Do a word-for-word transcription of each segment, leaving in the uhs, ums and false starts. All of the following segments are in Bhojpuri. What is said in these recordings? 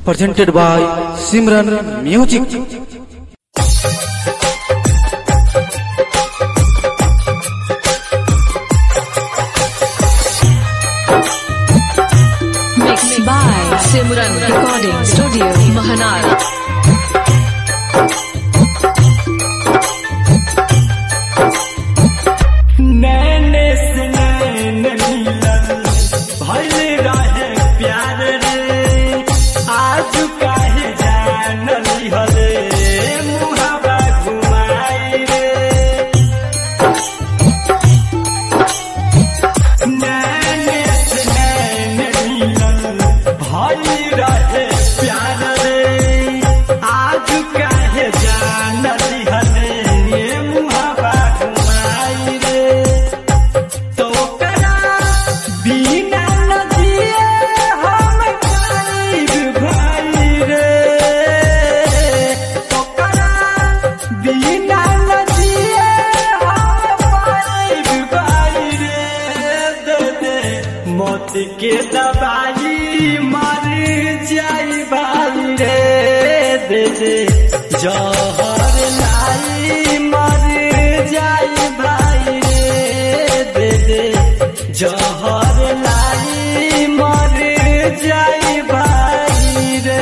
presented by Simran Music. Mixed by Simran Recording Studio, Mahanar. मौत के दवाई मर जाई भाई रे, दे दे जहर लाई मर जाई भाई रे, दे दे जहर लाई मर जाई भाई रे।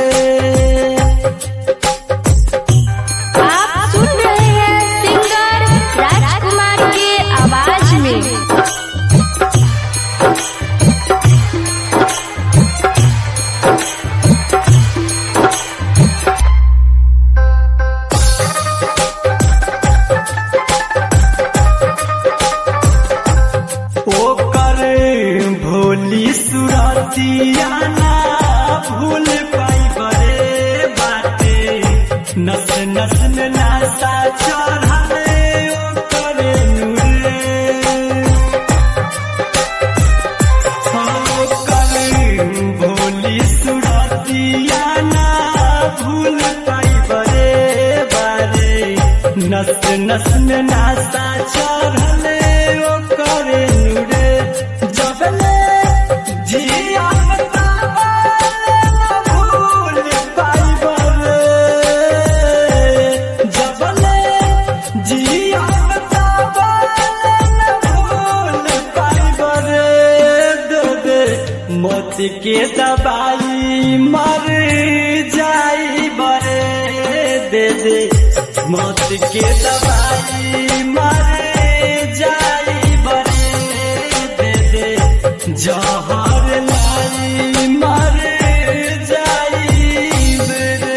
आप सुन रहे हैं सिंगर राजकुमार के आवाज में। सुरतियाना भूल पाई बड़े बाटे, नस नस में नासा चढ़ाले ओ करे नूरे, ओ करे भोली सुरतियाना भूल पाई बड़े बारे, नस नस में नासा चढ़ाले ओ करे नूरे। जबले जिया भूल पाई बरे, जबले जिया भूल पाई बरे, दे दे मौत के दवाई मर जाई बरे, दे दे मौत के दवाई मर जाई बरे, दे दे जहर लाई मर जाई बरे।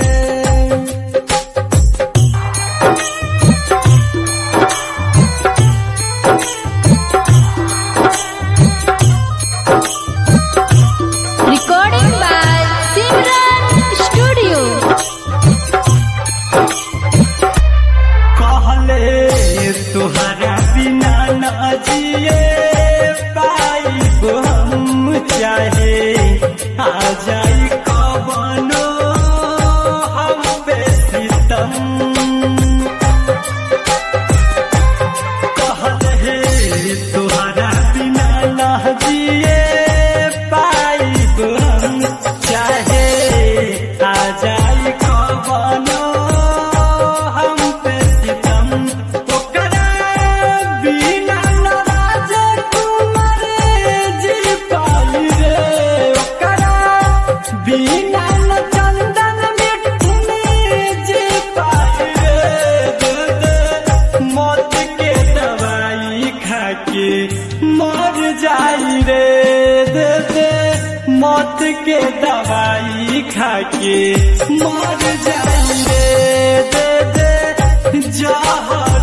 Recording by Simran Studio. कहले तुहरा बिना न जिए हम चाहे आ जाई कवनो हम पे सितम, कहले तुहरा बिना न जिए पाई हम चाहे आ जाई कवनो हम पे सितम, ओकरा बिना न राजकुमार जी पाई रे, ओकरा बिना न चंदन मिठुन जी पाई रे, दे दे मौत के दवाई खाके मर जाई रे, दे दे मौत के दवाई खाके मर जाई रे, दे दे जहर